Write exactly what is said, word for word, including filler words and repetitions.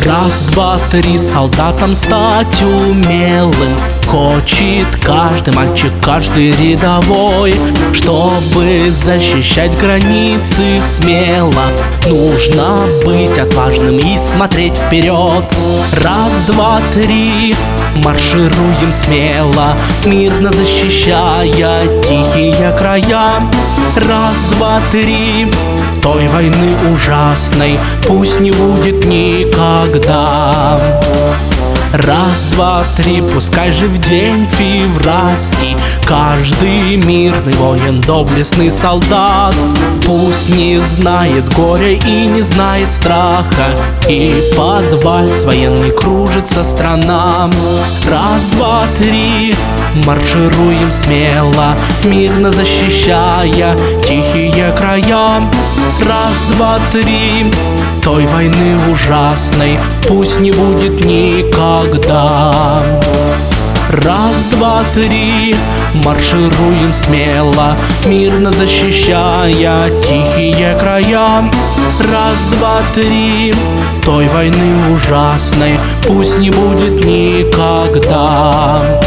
Раз, два, три, солдатом стать умелым хочет каждый мальчик, каждый рядовой. Чтобы защищать границы смело, нужно быть отважным и смотреть вперед. Раз, два, три, маршируем смело, мирно защищая тихие края. Раз, два, три, той войны ужасной пусть не будет никогда. Раз, два, три, пускай же в день февральский каждый мирный воин, доблестный солдат пусть не знает горя и не знает страха, и под вальс военный кружится страна. Раз, два, три, маршируем смело, мирно защищая тихие края. Раз, два, три, той войны ужасной пусть не будет никогда. Раз, два, три, маршируем смело, мирно защищая тихие края. Раз, два, три, той войны ужасной пусть не будет никогда.